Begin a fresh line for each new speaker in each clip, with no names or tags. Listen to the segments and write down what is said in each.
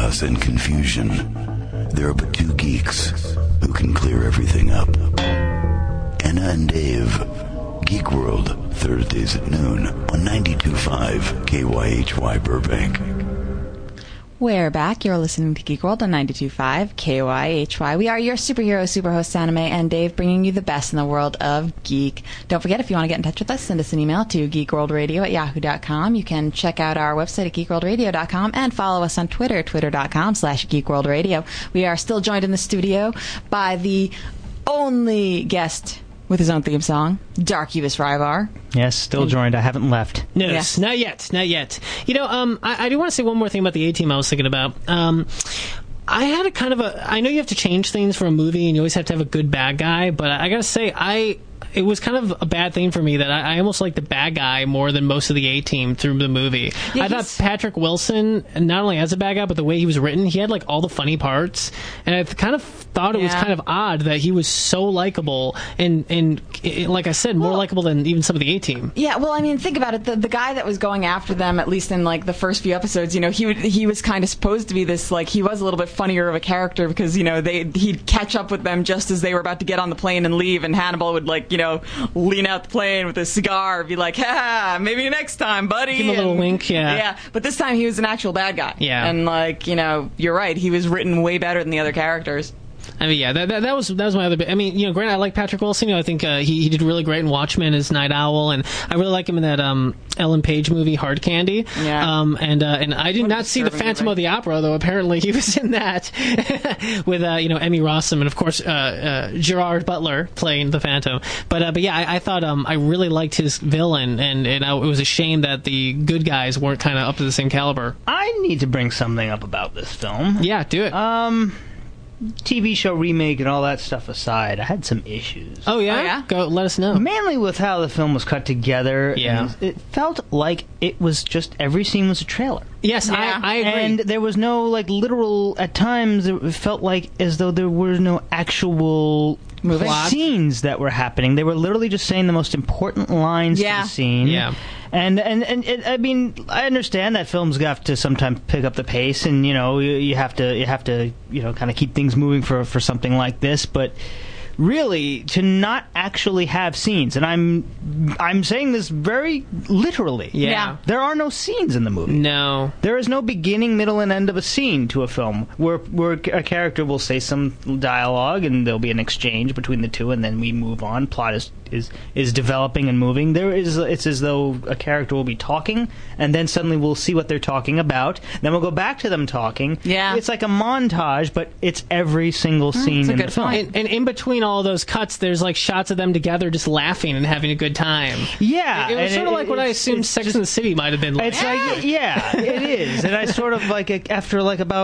chaos and confusion, there are but two geeks who can clear everything up. Anna and Dave. Geek World, Thursdays at noon on 92.5 KYHY Burbank.
We're back. You're listening to Geek World on 92.5 KYHY. We are your superhero superhosts, Anime and Dave, bringing you the best in the world of geek. Don't forget, if you want to get in touch with us, send us an email to geekworldradio@yahoo.com. You can check out our website at geekworldradio.com and follow us on Twitter, twitter.com/geekworldradio. We are still joined in the studio by the only guest with his own theme song, Darkubus Ryvar.
Yes, still joined. I haven't left.
No,
Yes.
not yet. You know, I do want to say one more thing about the A-Team I was thinking about. I had a kind of I know you have to change things for a movie and you always have to have a good bad guy, but I gotta say, it was kind of a bad thing for me that I almost liked the bad guy more than most of the A-Team through the movie. Yeah, I thought Patrick Wilson, not only as a bad guy, but the way he was written, he had like all the funny parts, and I kind of thought it was kind of odd that he was so likable and like I said, more likable than even some of the A-Team.
Yeah, well, I mean, think about it. The guy that was going after them, at least in like the first few episodes, you know, he was kind of supposed to be this, like, he was a little bit funnier of a character because, you know, he'd catch up with them just as they were about to get on the plane and leave, and Hannibal would, like, you know, lean out the plane with a cigar, be like, ha, maybe next time, buddy.
Give him a little wink, yeah.
Yeah, but this time he was an actual bad guy.
Yeah.
And, like, you know, you're right, he was written way better than the other characters.
I mean, yeah, that was my other bit. I mean, you know, granted, I like Patrick Wilson. You know, I think he did really great in Watchmen as Night Owl, and I really like him in that Ellen Page movie, Hard Candy.
Yeah.
And I did not see the Phantom of the Opera, though apparently he was in that with you know, Emmy Rossum and of course Gerard Butler playing the Phantom. But yeah, I thought I really liked his villain, and it was a shame that the good guys weren't kind of up to the same caliber.
I need to bring something up about this film.
Yeah, do it.
TV show remake and all that stuff aside, I had some issues.
Oh yeah? Go, let us know.
Mainly with how the film was cut together.
Yeah.
It felt like it was just, every scene was a trailer.
Yes,
Yeah.
I agree.
And there was no, like, literal, at times, it felt like as though there were no actual scenes that were happening. They were literally just saying the most important lines to the scene.
Yeah.
And it, I mean, I understand that films have to sometimes pick up the pace, and you know, you have to you know, kind of keep things moving for something like this, but really, to not actually have scenes, and I'm saying this very literally.
Yeah.
There are no scenes in the movie.
No.
There is no beginning, middle, and end of a scene to a film where a character will say some dialogue and there'll be an exchange between the two, and then we move on. Plot is developing and moving. It's as though a character will be talking, and then suddenly we'll see what they're talking about. Then we'll go back to them talking.
Yeah.
It's like a montage, but it's every single scene in the film.
And in between all those cuts, there's like shots of them together just laughing and having a good time.
Yeah.
It was sort of like what I assumed Sex and the City might have been like.
It's like, yeah, it is. And I sort of like, after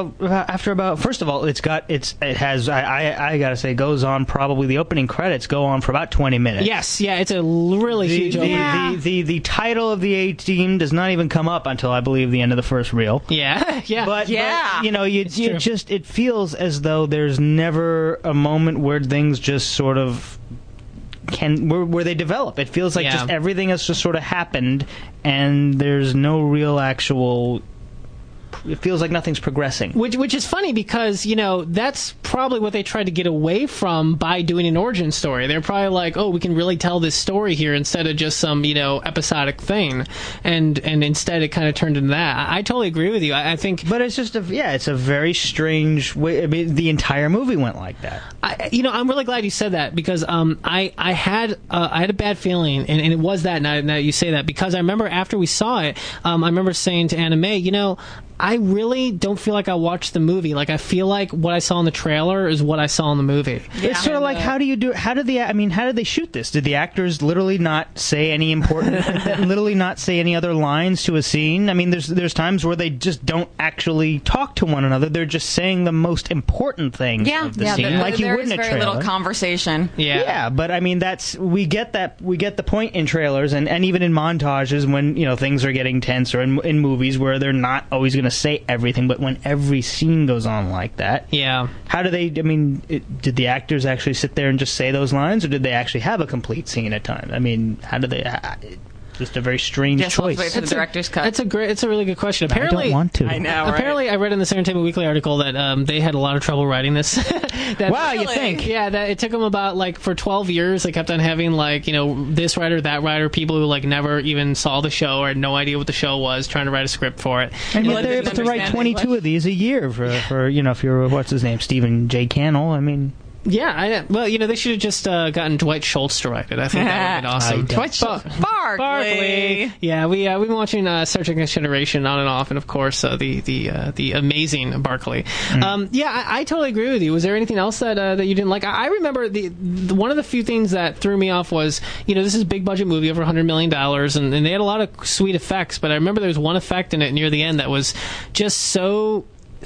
about first of all, it has I gotta say, goes on, probably the opening credits go on for about 20 minutes.
Yes, yeah, it's a really huge opening.
The title of the A-Team does not even come up until, I believe, the end of the first reel.
Yeah, yeah.
But you know, it feels as though there's never a moment where things just sort of where they develop. It feels like just everything has just sort of happened, and there's no real actual. It feels like nothing's progressing.
Which is funny because, you know, that's probably what they tried to get away from by doing an origin story. They're probably like, oh, we can really tell this story here instead of just some, you know, episodic thing. And instead it kind of turned into that. I totally agree with you. I think...
But it's just it's a very strange way. I mean, the entire movie went like that.
I'm really glad you said that because I had a bad feeling, and it was that, now you say that, because I remember after we saw it, I remember saying to Anna Mae, you know, I really don't feel like I watched the movie. Like, I feel like what I saw in the trailer is what I saw in the movie.
Yeah. It's sort of like, how did they shoot this? Did the actors literally not say any literally not say any other lines to a scene? I mean, there's times where they just don't actually talk to one another. They're just saying the most important things of the scene, like you would in a trailer.
There is very little conversation.
Yeah, but I mean, we get the point in trailers and even in montages when, you know, things are getting tense, or in movies where they're not always going to say everything, but when every scene goes on like that, how do they? I mean, did the actors actually sit there and just say those lines, or did they actually have a complete scene at time? I mean, how did they? just a very strange
Yes, let's
choice.
wait for the director's cut.
It's a really good question. Apparently,
I don't want to.
I know, right?
Apparently, I read in this Entertainment Weekly article that they had a lot of trouble writing this. That-
Wow, you
Really?
think?
Yeah, that it took them about for 12 years. They kept on having this writer, that writer, people who never even saw the show or had no idea what the show was, trying to write a script for it.
And
Well,
yet
I
they're
didn't
able to write
understand
22
English.
of these a year for if you're what's his name, Stephen J. Cannell. I mean,
Yeah, they should have just gotten Dwight Schultz to write it. I think that would have been awesome.
Dwight Schultz. Barkley.
Yeah, we've been watching Star Trek Next Generation on and off, and of course the amazing Barkley. I totally agree with you. Was there anything else that you didn't like? I remember the one of the few things that threw me off was this is a big budget movie, over $100 million, and they had a lot of sweet effects. But I remember there was one effect in it near the end that was just so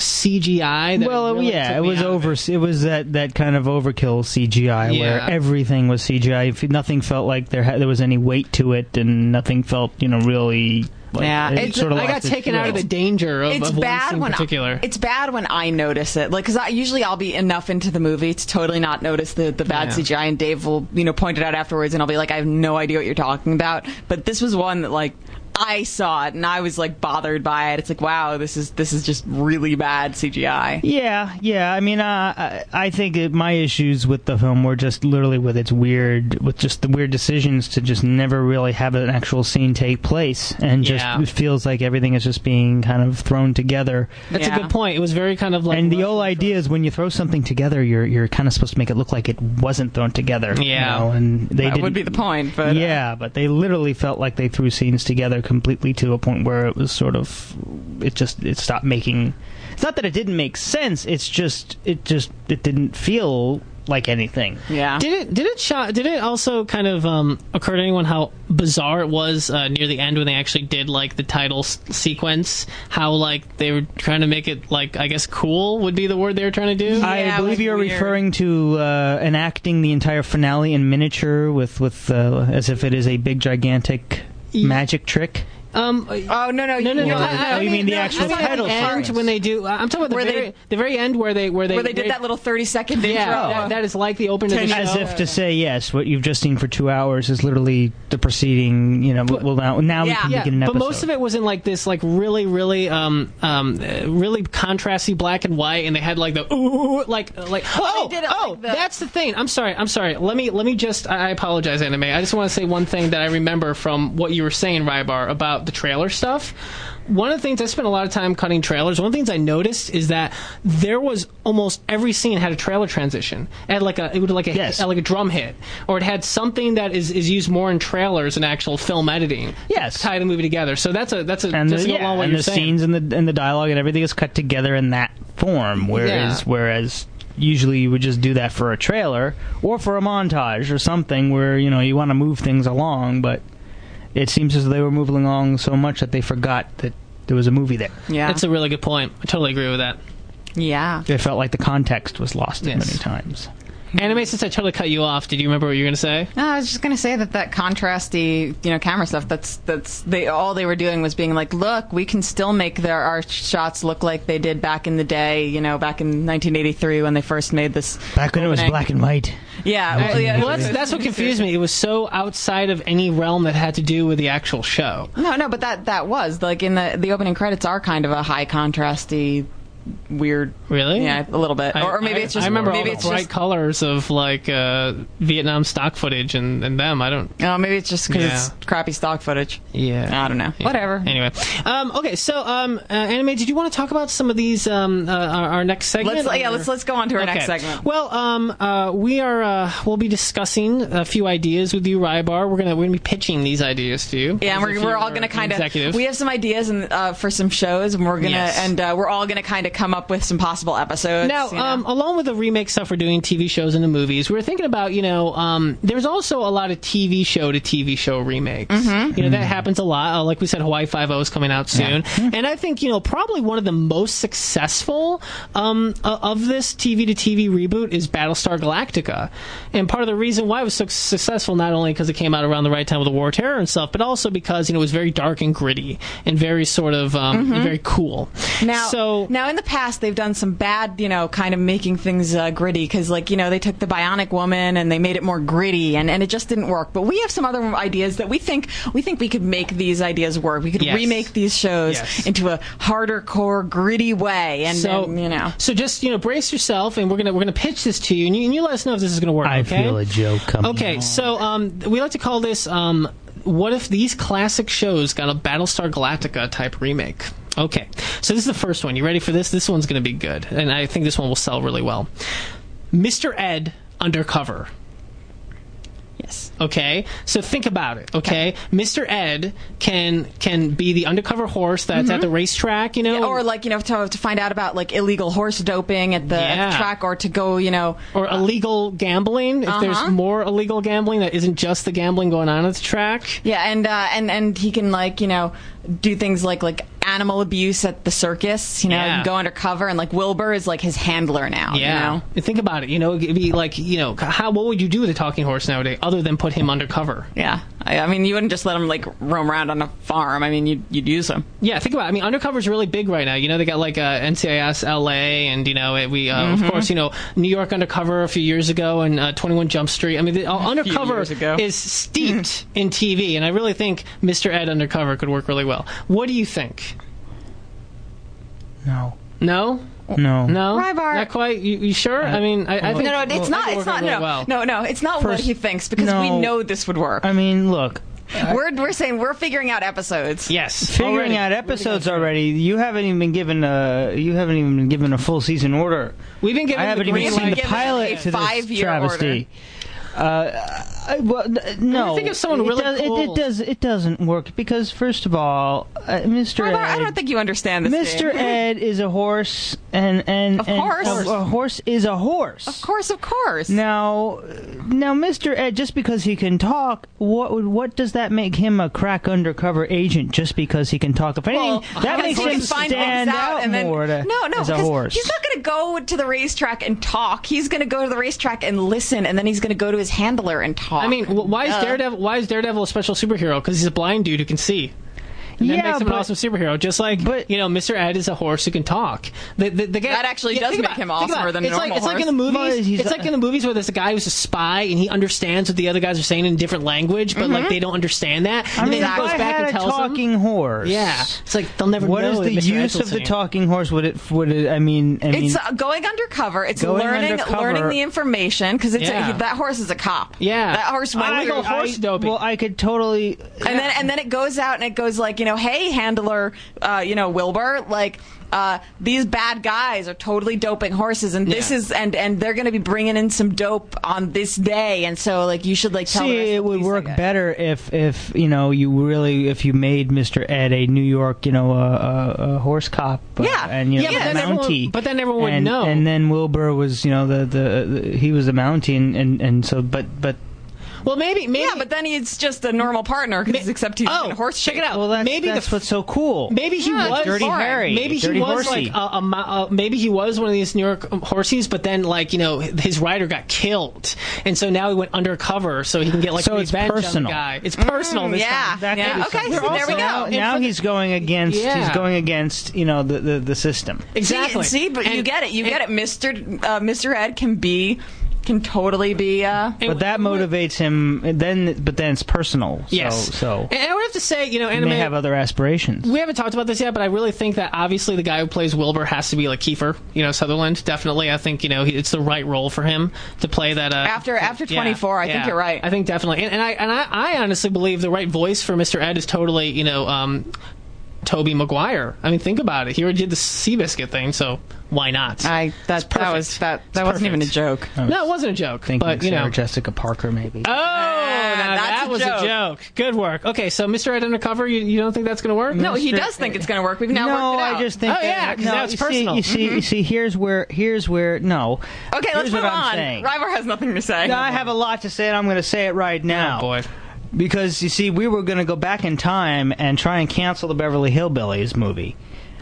CGI. That
it was over. It was that kind of overkill CGI where everything was CGI. Nothing felt like there was any weight to it, and nothing felt really.
Yeah,
I got taken out of the danger of one scene in particular.
It's bad when I notice it, because usually I'll be enough into the movie to totally not notice the bad CGI, and Dave will point it out afterwards, and I'll be like, I have no idea what you're talking about. But this was one that I saw it and I was bothered by it. It's wow, this is just really bad CGI.
Yeah. I mean, I think my issues with the film were just literally with the weird decisions to just never really have an actual scene take place, and just it feels like everything is just being kind of thrown together.
That's a good point. It was very kind of
and the whole idea is when you throw something together, you're kind of supposed to make it look like it wasn't thrown together.
Yeah,
and
that would be the point. But
but they literally felt like they threw scenes together completely to a point where it was sort of it stopped making. It's not that it didn't make sense. It didn't feel like anything.
Yeah.
Did it also kind of occur to anyone how bizarre it was near the end when they actually did the title sequence? How they were trying to make it I guess cool would be the word they were trying to do.
Yeah,
I believe you're
weird.
referring to enacting the entire finale in miniature with as if it is a big gigantic magic trick.
No.
You mean the actual title
end when they do? I'm talking about the very end where they
did that little 30-second intro.
That is like the opening of the show.
As if to say, yes, what you've just seen for 2 hours is literally the preceding. Now we can begin an episode.
But most of it was in this really really really contrasty black and white, and they had the that's the thing. I'm sorry. Let me just. I apologize, Anime. I just want to say one thing that I remember from what you were saying, Rybar, about the trailer stuff. One of the things I spent a lot of time cutting trailers. One of the things I noticed is that there was almost every scene had a trailer transition. It had a drum hit, or it had something that is used more in trailers than actual film editing.
Yes,
to tie the movie together. So that's
and
just
along what you're saying. Scenes and the dialogue and everything is cut together in that form. Whereas usually you would just do that for a trailer or for a montage or something where you want to move things along, but. It seems as though they were moving along so much that they forgot that there was a movie there.
Yeah.
That's a really good point. I totally agree with that.
Yeah.
It felt like the context was lost many times.
Anime, since I totally cut you off, did you remember what you were going to say?
No, I was just going to say that contrasty, camera stuff. All they were doing was being look, we can still make our shots look like they did back in the day. Back in 1983 when they first made this.
Back when it was black and white.
Yeah,
well, that's what confused me. It was so outside of any realm that had to do with the actual show.
No, but that was in the opening credits are kind of a high contrasty. Weird,
really?
Yeah, a little bit. Or maybe it's just.
I remember
maybe
all the bright colors of Vietnam stock footage and them. I don't.
Oh, maybe it's just because it's crappy stock footage.
Yeah,
I don't know.
Yeah.
Whatever.
Anyway, okay. So, Anime, did you want to talk about some of these? Our next segment.
Let's go on to our next segment.
Well, we'll be discussing a few ideas with you, Rybar. We're gonna be pitching these ideas to you.
Yeah, and we're all gonna kind of. We have some ideas for some shows, and we're gonna we're all gonna kind of come up with some possible episodes.
Now, along with the remake stuff we're doing, TV shows into movies, we were thinking about, there's also a lot of TV show to TV show remakes.
Mm-hmm.
That happens a lot. Like we said, Hawaii Five-0 is coming out soon. Yeah. And I think, probably one of the most successful of this TV to TV reboot is Battlestar Galactica. And part of the reason why it was so successful, not only because it came out around the right time with the War of Terror and stuff, but also because, it was very dark and gritty and very sort of very cool.
Now in the the past they've done some bad, kind of making things gritty, because they took the Bionic Woman and they made it more gritty, and it just didn't work. But we have some other ideas that we think we could make these ideas work. We could remake these shows into a harder core, gritty way, and
So just brace yourself, and we're gonna pitch this to you, and you let us know if this is gonna work.
I
okay?
feel a joke coming.
Okay,
on.
so we like to call this. What if these classic shows got a Battlestar Galactica type remake? Okay, so this is the first one. You ready for this? This one's going to be good, and I think this one will sell really well. Mr. Ed Undercover.
Yes.
Okay, so think about it. Okay, Mr. Ed can be the undercover horse that's at the racetrack,
or to find out about illegal horse doping at the track, or to go,
or illegal gambling. If there's more illegal gambling that isn't just the gambling going on at the track.
Yeah, and he can do things like animal abuse at the circus, go undercover, and Wilbur is his handler now.
Yeah, think about it. It'd be what would you do with a talking horse nowadays other than put him undercover?
Yeah, I mean, you wouldn't just let him roam around on a farm. I mean, you'd use him.
Yeah, think about it. I mean, undercover's really big right now. They got NCIS LA, and of course, New York Undercover a few years ago, and 21 Jump Street. I mean, Undercover is steeped in TV, and I really think Mr. Ed Undercover could work really well. What do you think?
No.
No?
No.
No?
Rybar.
Not quite? You sure? I mean, I think...
No, it's not. It's not. No, it's not what he thinks, because we know this would work.
I mean, look...
We're saying we're figuring out episodes.
Yes,
figuring out episodes already. You haven't even been given a full season order.
We've been given.
I haven't even seen the pilot to this travesty. No.
I think if someone cool.
It doesn't work, because first of all, Mr. Ed.
I don't think you understand this.
Mr. Ed is a horse, and a horse is a horse.
Of course.
Now, Mr. Ed, just because he can talk, what does that make him a crack undercover agent? Just because he can talk, if anything, that makes him stand out more. As a horse.
He's not going to go to the racetrack and talk. He's going to go to the racetrack and listen, and then he's going to go to his handler and talk.
I mean, why is Daredevil a special superhero? Because he's a blind dude who can see. And that makes him an awesome superhero. Just like, Mr. Ed is a horse who can talk.
That actually does make him awesomer than a normal horse.
It's like in the movies. It's like in the movies where there's a guy who's a spy and he understands what the other guys are saying in different language, but they don't understand that. And then he goes back and tells them.
Talking horse.
Yeah, it's like they'll never know.
What is the use of the talking horse? Would it? I mean,
it's going undercover. It's learning the information, because that horse is a cop.
Yeah,
that horse.
Horse doping.
Well, I could totally.
And then it goes out and it goes hey, handler, Wilbur, these bad guys are totally doping horses, and this is, and they're going to be bringing in some dope on this day, and so you should tell.
See, it would work better if you made Mr. Ed a New York, a horse cop, and Mountie,
but then everyone would know.
And then Wilbur was, he was a Mountie, and so, but.
Well, maybe.
Yeah, but then he's just a normal partner, except he's in a horse shape.
Check it out.
Well, that's what's so cool.
Maybe he was
Dirty Harry.
Maybe
Dirty
he was
horsey.
maybe he was one of these New York horsies, but then his rider got killed, and so now he went undercover so he can get revenge on the guy. It's personal. This time.
Okay, so there we go.
Now he's going against. He's going against the system.
Exactly.
See, but you get it. You get it. Mr. Ed can totally be.
But that motivates him. But then it's personal.
Yes.
So.
And I would have to say,
anime may have other aspirations.
We haven't talked about this yet, but I really think that obviously the guy who plays Wilbur has to be Kiefer, Sutherland. Definitely, I think it's the right role for him to play that.
After 24, I think you're right.
I think definitely, and I honestly believe the right voice for Mr. Ed is totally Tobey Maguire. I mean, think about it. He already did the Seabiscuit thing, so why not?
That wasn't even a joke.
No, it wasn't a joke.
But Sarah Jessica Parker, maybe.
Oh, that was a joke. Good work. Okay, so Mr. Ed Undercover, you don't think that's going to work?
No, he does think it's going to work. We've now worked it out.
I just think.
Oh yeah, because now it's personal.
You see, here's where no.
Okay, let's move on. Rybar has nothing to say.
No, I have a lot to say, and I'm going to say it right now.
Oh boy.
Because, you see, we were going to go back in time and try and cancel the Beverly Hillbillies movie.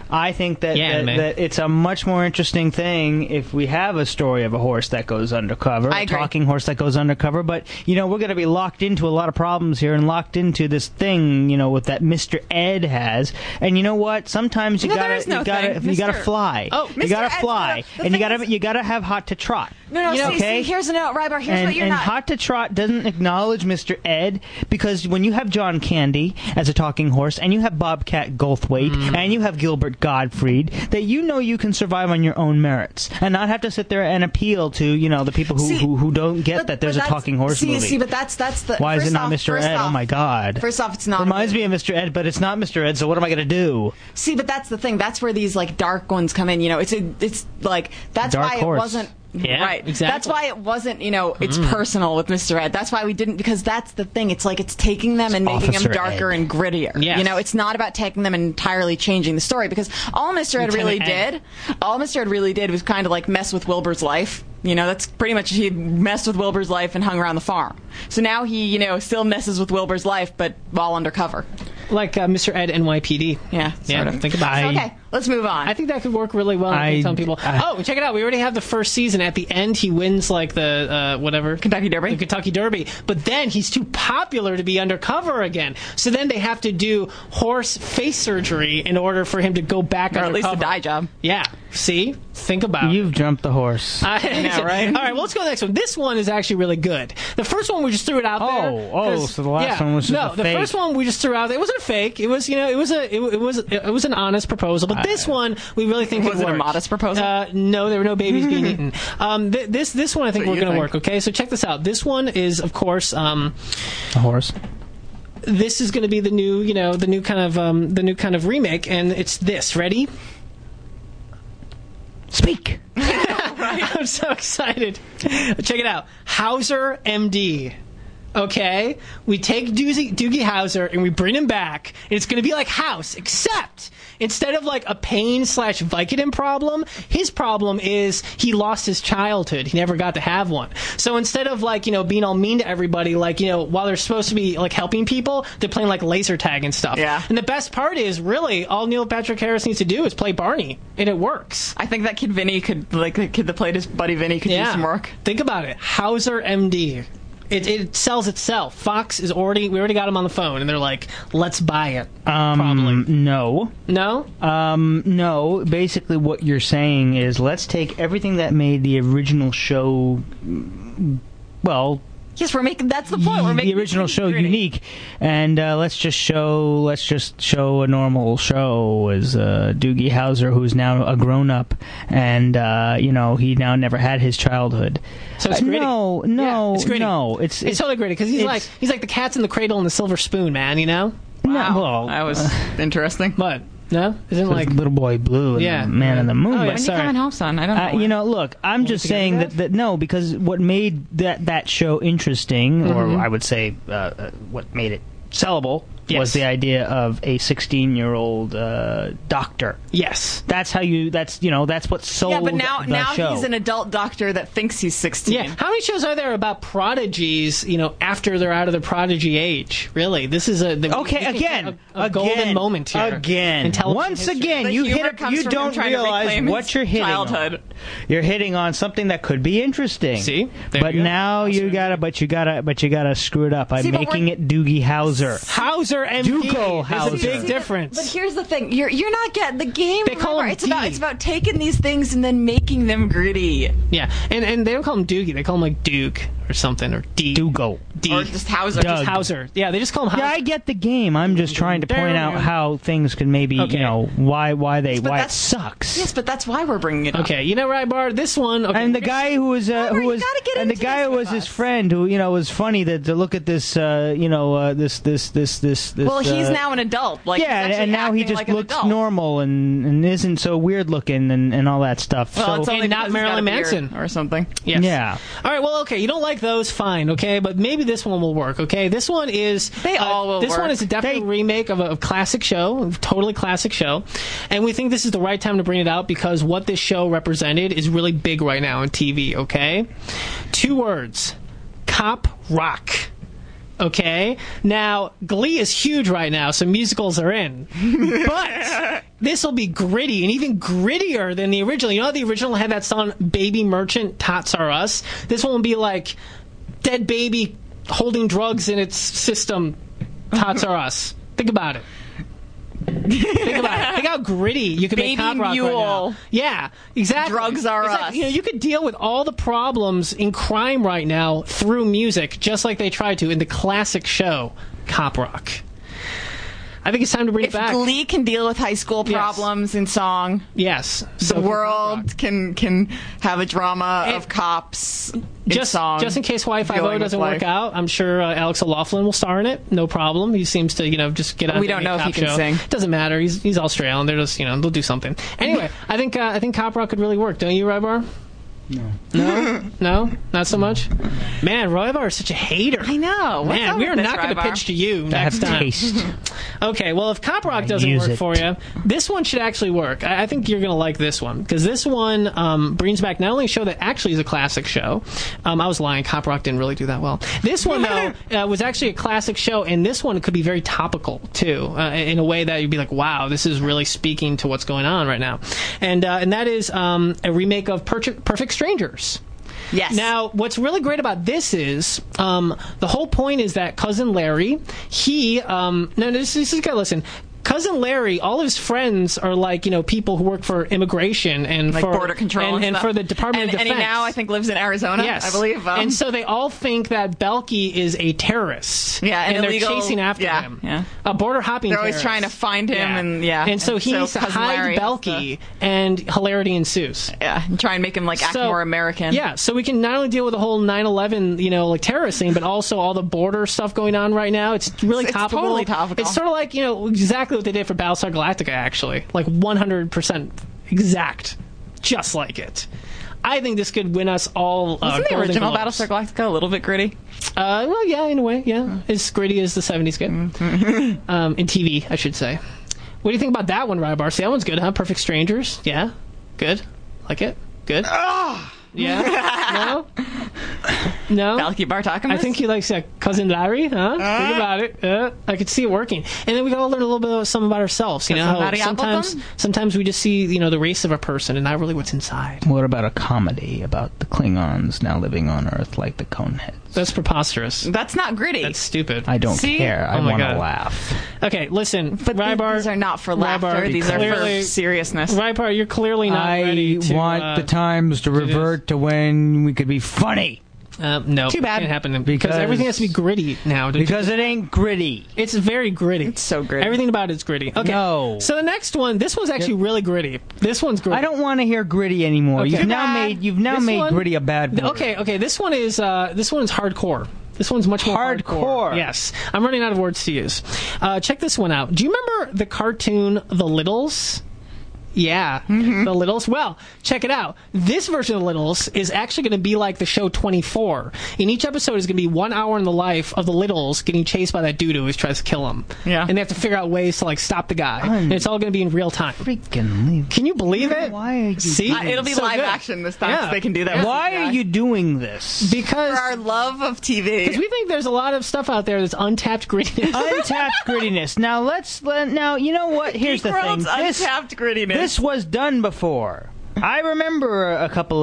I think that,
Yeah, man.
that it's a much more interesting thing if we have a story of a horse that goes undercover,
I
a
agree.
talking horse that goes undercover. But we're going to be locked into a lot of problems here, and locked into this thing, with that Mr. Ed has. And you know what? Sometimes you
No, there is no thing.
you gotta
Mr.
fly.
Oh,
you
Mr.
gotta
Ed,
fly,
the
and
thing
you gotta have hot to trot.
No, see,
okay?
here's a note, Rybar. Here's what you're
And
not.
Hot to Trot doesn't acknowledge Mr. Ed, because when you have John Candy as a talking horse, and you have Bobcat Goldthwait, and you have Gilbert Gottfried, that you can survive on your own merits, and not have to sit there and appeal to the people who don't get that there's a talking horse movie.
See, but that's the.
Why is it not Mr.
First
Ed?
off,
Oh my God!
First off, it's not.
Reminds me of Mr. Ed, but it's not Mr. Ed. So what am I going to do?
See, but that's the thing. That's where these dark ones come in. It's like that's
Dark
why
horse.
it wasn't.
Yeah,
right.
exactly.
That's why it wasn't, it's personal with Mr. Ed. That's why we didn't, because that's the thing. It's like it's taking them and making
Officer
them darker
Ed.
and grittier.
Yes.
It's not about taking them and entirely changing the story, because all Mr. Ed really
Lieutenant
did was kind of like mess with Wilbur's life. That's pretty much, he messed with Wilbur's life and hung around the farm. So now he, still messes with Wilbur's life, but while undercover.
Like Mr. Ed NYPD.
Yeah, sort of.
Think about it.
Okay, let's move on.
I think that could work really well. I think some people. Check it out. We already have the first season. At the end, he wins the whatever
Kentucky Derby.
the Kentucky Derby. But then he's too popular to be undercover again. So then they have to do horse face surgery in order for him to go back
or at
undercover.
least a dye job.
Yeah. See? Think about it.
You've jumped the horse.
know, right?
All right, well, let's go to the next one. This one is actually really good. The first one, we just threw it out there. 'cause-
so the last one was just
no.
a
The
fake.
first one we just threw out there. It wasn't fake. It was, it was an honest proposal. But this one, we really think
Was it a
works.
modest proposal?
No, there were no babies being eaten. This one, I think
What
we're
you
going to
think.
work. Okay, so check this out. This one is, of course.
A horse.
This is going to be the new, the new kind of remake, and it's this. Ready?
Speak.
I'm so excited. Check it out. Hauser MD. Okay? We take Doogie Howser and we bring him back, and it's going to be like House, except instead of like a pain/Vicodin problem, his problem is he lost his childhood. He never got to have one. So instead of being all mean to everybody, while they're supposed to be helping people, they're playing laser tag and stuff.
Yeah.
And the best part is, really, all Neil Patrick Harris needs to do is play Barney, and it works.
I think that kid Vinny could, the kid that played his buddy Vinny could do some work.
Think about it. Hauser MD. It sells itself. Fox we already got him on the phone, and they're like, let's buy it. Probably.
No.
No?
No. Basically, what you're saying is, let's take everything that made the original show, well,
Yes, that's the point. We're making
the original show
gritty.
unique, and let's just show a normal show as Doogie Howser, who's now a grown up, and he now never had his childhood.
So it's gritty.
No,
Yeah, it's gritty.
no,
It's totally gritty, because he's like the cats in the cradle and the silver spoon, man,
no, well,
That was interesting.
What? No? Isn't
like
like...
Little Boy Blue and
Yeah.
the Man in the Moon.
Oh, yeah,
but-
When you
sorry.
coming home, son? I don't know.
look, I'm just
together,
saying
guys?
that no, because what made that show interesting, or
Mm-hmm.
I would say what made it sellable,
Yes.
was the idea of a 16-year-old doctor.
Yes.
That's what sold
Yeah, but now
the show.
he's an adult doctor that thinks he's 16.
Yeah. How many shows are there about prodigies, after they're out of their prodigy age? Really? This is a golden moment here.
Again.
in television
Once
history.
again,
The
you
humor comes
you
from
don't
him trying to
realize
reclaim
what
his
you're hitting
childhood.
on. You're hitting on something that could be interesting.
See? There
But
you go.
now you gotta screw it up by
See, but
making
we're-
it Doogie Howser.
Hauser MD.
Duco
There's a
Hauser.
big difference.
But here's the thing: you're not getting the game.
They call him
it's
D.
about taking these things and then making them gritty,
Yeah, and they don't call him Doogie. They call him like Duke or something, or D.
Dugo.
D.
or just Hauser.
Doug.
Hauser. Yeah, they just call him Hauser.
Yeah, I get the game. I'm just trying to point out how things can maybe,
Okay.
why
but
it
that's-
sucks.
Yes, but that's why we're bringing it up.
Okay, you know, Rybar, this one. Okay,
And the guy who was
you gotta get
and the
into
guy
this
who was
with
his
us.
friend who was funny to look at this this
Well, he's now an adult. Like,
yeah,
he's
and
actually
now he
acting
just
like an
looks
adult.
normal and isn't so weird looking and all that stuff.
Well,
so
it's only
And not
because he's got
Marilyn
a beard
Manson.
or something.
Yes.
yeah.
All right, well, okay, you don't like those, fine, okay, but maybe this one will work, okay? This one is...
They all will
This
work.
one is a definite remake of a classic show, a totally classic show, and we think this is the right time to bring it out because what this show represented is really big right now on TV, okay? 2 words. Cop Rock. Okay? Now, Glee is huge right now, so musicals are in. But this will be gritty, and even grittier than the original. You know how the original had that song, Baby Merchant, Tots Are Us? This one will be like dead baby holding drugs in its system, Tots Are Us. Think about it. Think about it. Think how gritty you can make Cop Rock right now. Yeah, exactly.
Drugs Are Us.
You know, you could deal with all the problems in crime right now through music, just like they tried to in the classic show, Cop Rock. I think it's time to bring it back.
Glee can deal with high school problems in song.
Yes.
The world can have a drama of cops in song.
Just in case Y50 doesn't work out, I'm sure Alex O'Loughlin will star in it. No problem. He seems to, just get on.
We don't know if he can sing.
Doesn't matter. He's Australian. They're just, they'll do something. Anyway, I think Cop Rock could really work. Don't you, Rybar? No? No? Not so much? Man, Rybar is such a hater.
I know.
Man, we are not going to pitch to you next time.
Taste.
Okay, well, if Cop Rock doesn't work for you, this one should actually work. I think you're going to like this one, because this one brings back not only a show that actually is a classic show. I was lying. Cop Rock didn't really do that well. This one, though, was actually a classic show, and this one could be very topical, too, in a way that you'd be like, wow, this is really speaking to what's going on right now. And that is a remake of Perfect Strangers.
Yes.
Now, what's really great about this is the whole point is that Cousin Larry, this is good. Listen. Cousin Larry, all of his friends are like, people who work for immigration and
like
for
border control
and for the Department of Defense.
And he now, I think, lives in Arizona,
yes.
I believe.
And so they all think that Belky is a terrorist.
Yeah,
and they're
illegal,
chasing after him.
Yeah.
A border hopping
They're always
terrorist.
trying to find him,
And so he needs to hide Belky, and hilarity ensues.
Yeah, and try and make him act more American.
Yeah, so we can not only deal with the whole 9/11, terrorist thing, but also all the border stuff going on right now. It's really topical.
Totally topical.
It's sort of like, exactly what they did for Battlestar Galactica, actually. Like 100% exact. Just like it. I think this could win us all
Wasn't the original
Globes.
Battlestar Galactica a little bit gritty?
Well, yeah, in a way, yeah. As gritty as the 70s get. In TV, I should say. What do you think about that one, Rybar? See, that one's good, huh? Perfect Strangers? Yeah? Good? Like it? Good? Yeah? No?
Belky Bartokomous?
I think he likes Cousin Larry, huh? Think about it. I could see it working. And then we gotta learn a little bit about something about ourselves. How sometimes we just see, the race of a person and not really what's inside.
What about a comedy about the Klingons now living on Earth like the Coneheads?
That's preposterous.
That's not gritty.
That's stupid.
I don't care. I want to
God.
laugh.
Okay, listen.
But
Rybar,
these are not for laughter. These are for seriousness.
Rybar, you're clearly not ready to...
I want the times to revert to when we could be funny.
No.
Too bad.
Can't happen because everything has to be gritty now.
Because it ain't gritty.
It's very gritty.
It's so gritty.
Everything about it's gritty. Okay.
No.
So the next one, this one's actually really gritty. This one's gritty.
I don't want to hear gritty anymore.
Okay.
You've now made gritty a bad word.
Okay. This one is hardcore. This one's much more hardcore. Yes. I'm running out of words to use. Check this one out. Do you remember the cartoon The Littles? Yeah, The Littles. Well, check it out. This version of The Littles is actually going to be like the show 24. In each episode is going to be 1 hour in the life of the Littles getting chased by that dude who always tries to kill them.
Yeah.
And they have to figure out ways to stop the guy. And it's all going to be in real time.
Freaking
Can you believe it?
Why are you
See?
It'll be
So
live
good.
action this time, so they can do that.
Why are you doing this?
Because
For our love of TV.
we think there's a lot of stuff out there that's untapped grittiness.
Untapped grittiness. Now you know what? Here's the thing.
World's untapped grittiness.
This was done before. I remember a couple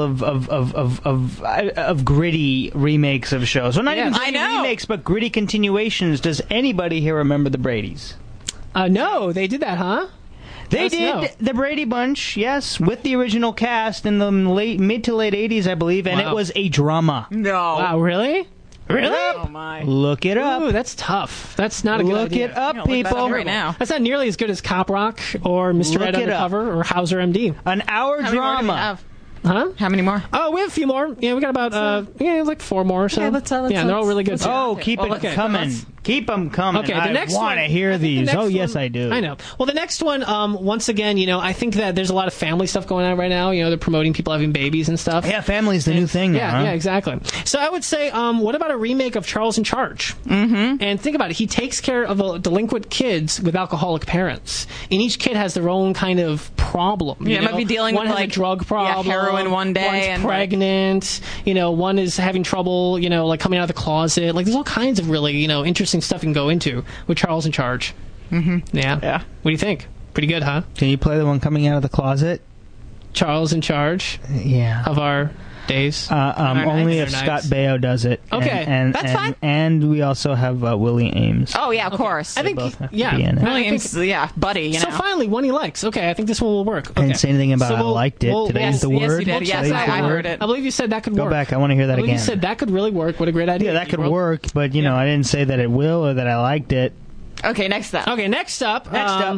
of gritty remakes of shows. Well, not even gritty remakes, but gritty continuations. Does anybody here remember the Bradys?
No, they did that, huh?
They did the Brady Bunch, yes, with the original cast in the mid to late 80s, I believe, and it was a drama.
No.
Wow, really? Really?
Oh, my.
Look it up.
Ooh, that's tough. That's not a good idea.
Look it up,
Look that
people.
up right now.
That's not nearly as good as Cop Rock or Mr. Red Undercover or Hauser MD.
An hour
How many more do we
drama.
have?
Huh?
How many more?
Oh, we have a few more. Yeah, we got about like 4 more or so.
let's
they're all really good.
Oh, keep it coming. Keep them coming.
Okay, the next
I want to
one-
hear
I think the
these.
next
Oh, yes,
one-
I do.
I know. Well, the next one, once again, I think that there's a lot of family stuff going on right now. They're promoting people having babies and stuff.
Yeah, family's the new thing now.
Yeah,
huh?
yeah, exactly. So I would say, what about a remake of Charles in Charge? Mm-hmm. And think about it. He takes care of delinquent kids with alcoholic parents. And each kid has their own kind of problem.
Yeah, might be dealing
one
with,
has
like,
a drug problem.
heroin one day
One's
and,
pregnant. One is having trouble, like coming out of the closet. Like there's all kinds of really, interesting stuff you can go into with Charles in Charge. Mm-hmm. Yeah.
Yeah.
What do you think? Pretty good, huh?
Can you play the one coming out of the closet?
Charles in Charge
Yeah.
of our days.
Only if
Nights.
Scott Baio does it.
Okay,
that's fine.
And we also have Willie Ames.
Oh, yeah, of course.
I think,
both have to
yeah.
be in it.
I think-
Williams, buddy,
So finally, one he likes. Okay, I think this one will work. Okay.
I didn't say anything about
So
I liked it. Did I use the
yes,
word?
you did.
Did
Yes,
use the
I
word?
heard it.
I believe you said that could
Go
work.
back. I want to hear that
I believe
again.
you said that could really work. What a great idea.
Yeah, that could
Gabriel.
work, but, I didn't say that it will or that I liked it.
Okay, next up.
Okay, next up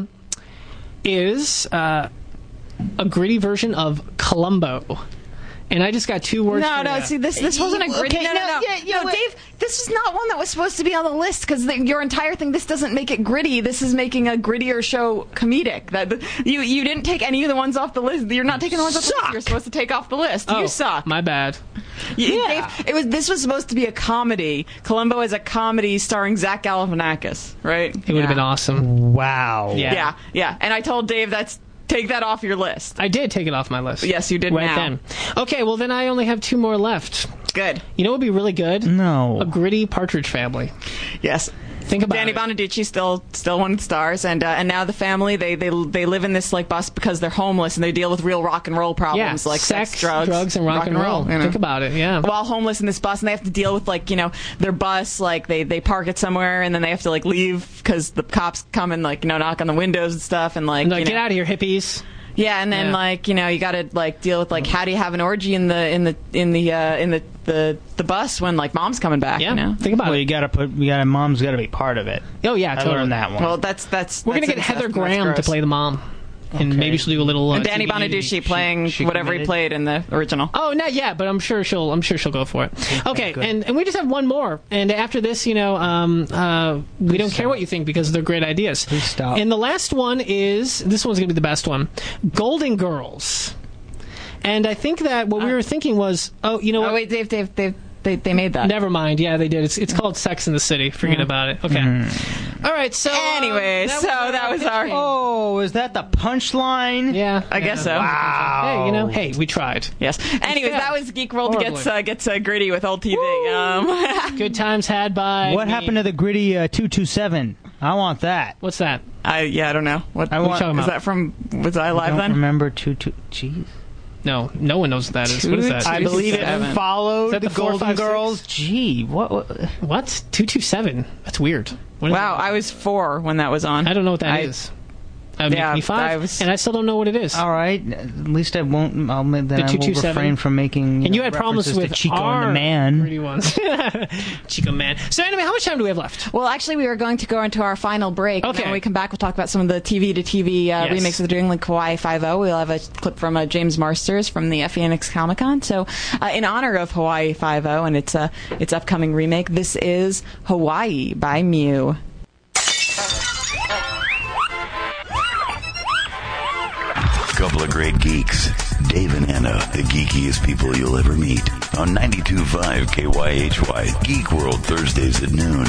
is a gritty version of Columbo. And I just got two words for
No,
you.
see, this wasn't a gritty.
Okay,
no, Dave, this is not one that was supposed to be on the list because your entire thing. This doesn't make it gritty. This is making a grittier show comedic. That you didn't take any of the ones off the list. You're not taking the ones off the list. You're supposed to take off the list.
Oh,
You suck.
My bad.
Dave, this was supposed to be a comedy. Columbo is a comedy starring Zach Galifianakis, right?
It would have been awesome.
Wow.
Yeah.
Yeah. And I told Dave take that off your list.
I did take it off my list.
Yes, you did
right
now.
then. Okay, well then I only have two more left.
Good.
You know what would be really good?
No.
A gritty Partridge Family.
Yes.
Think about
Danny
it.
Bonaducci still one of the stars, and now the family they live in this like bus because they're homeless and they deal with real rock and roll problems like
sex,
drugs,
and rock and roll.
you know.
Think about it. Yeah.
While homeless in this bus, and they have to deal with their bus, like they park it somewhere and then they have to leave because the cops come and knock on the windows and stuff and
Get out of here, hippies.
Yeah, and then you got to deal with how do you have an orgy in the bus when mom's coming back?
Yeah.
You know?
Think about
Well,
it.
mom's got to be part of it.
Oh yeah,
I
totally.
learned that one.
Well, that's
We're gonna
that's
get Heather
incest, and that's
Graham to
gross.
play the mom, and maybe she'll do a little.
And Danny
TV.
Bonaducci playing
she
whatever he
committed?
played in the original.
Oh, not yet, but I'm sure she'll go for it. Okay,
good.
and we just have one more, and after this, we don't care what you think because they're great ideas.
Please stop.
And the last one is this one's gonna be the best one, Golden Girls. And I think that what we were thinking was, you know what?
Oh wait, Dave, they made that.
Never mind. Yeah, they did. It's called Sex in the City. Forget about it. Okay. All right. So
Anyway, that was our.
Oh, is that the punchline?
Yeah.
I guess so.
Wow.
Hey, we tried.
Yes. Anyways,
Yeah.
that was Geek World
Horribly.
gets gritty with old TV.
Good times had by.
What
me.
happened to the gritty 227? I want that.
What's that?
I don't know. What
I
is
want.
talking about?
that from? Was I
I
live
don't
then?
remember 22. Jeez.
No one knows what that is. What is that?
I believe it
227.
followed
Is that
the
the 4,
Golden
5, 6?
Girls. Gee, what?
What? 227. That's weird. What is
Wow,
that?
I was 4 when that was on.
I don't know what that is. I'm
Yeah,
me 5,
I was-
and I still don't know what it is.
All right. At least I won't. Then I will
227?
refrain from making.
And you had problems
references
with
to Chico
our
and the Man.
gritty ones. Chico Man. So anyway, how much time do we have left?
Well, actually, we were going to go into our final break. And
Okay.
then when we come back, we'll talk about some of the TV to TV remakes of the New England Kawaii 5-0. We'll have a clip from James Marsters from the Phoenix Comic Con. So, in honor of Hawaii 5-0 and its upcoming remake, this is Hawaii by Mew.
Couple of great geeks. Dave and Anna, the geekiest people you'll ever meet. On 92.5 KYHY, Geek World, Thursdays at noon.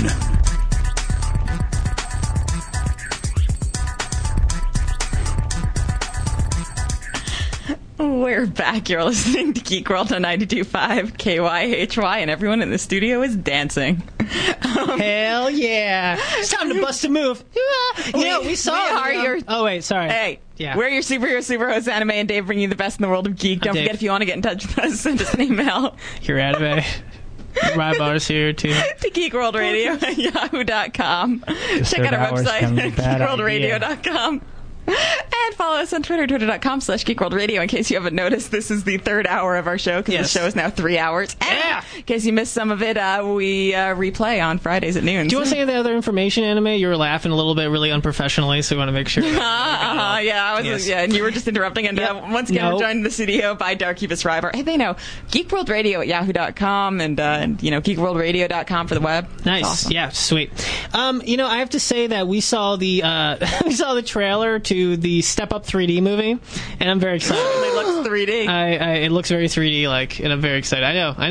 We're back. You're listening to Geek World on 92.5 KYHY, and everyone in the studio is dancing.
Hell yeah! It's time to bust a move. We saw.
we are your-
Oh wait, sorry.
Hey,
Yeah.
we're your super host Anime and Dave, bringing you the best in the world of geek. Don't
Dave.
forget, if you want to get in touch with us, send us an email
You're anime. Rybar's here too.
to geekworldradio at yahoo.com. Check
third
out our
hour's kind of a
website,
bad
geekworldradio.com. And follow us on Twitter, twitter.com/GeekWorldRadio. In case you haven't noticed, this is the third hour of our show because the show is now 3 hours. And in case you missed some of it, we replay on Fridays at noon.
Do you want to say the other information, Anime? You were laughing a little bit really unprofessionally, so we want to make sure.
And you were just interrupting. And once again, we're joined in the studio by Darkubus Rybar. Hey, they know GeekWorldRadio at yahoo.com and GeekWorldRadio.com for the web.
Nice.
Awesome.
Yeah, sweet. I have to say that we saw the trailer to the Step Up 3D movie, and I'm very excited.
It looks 3D.
It looks very 3D-like, and I'm very excited. I know.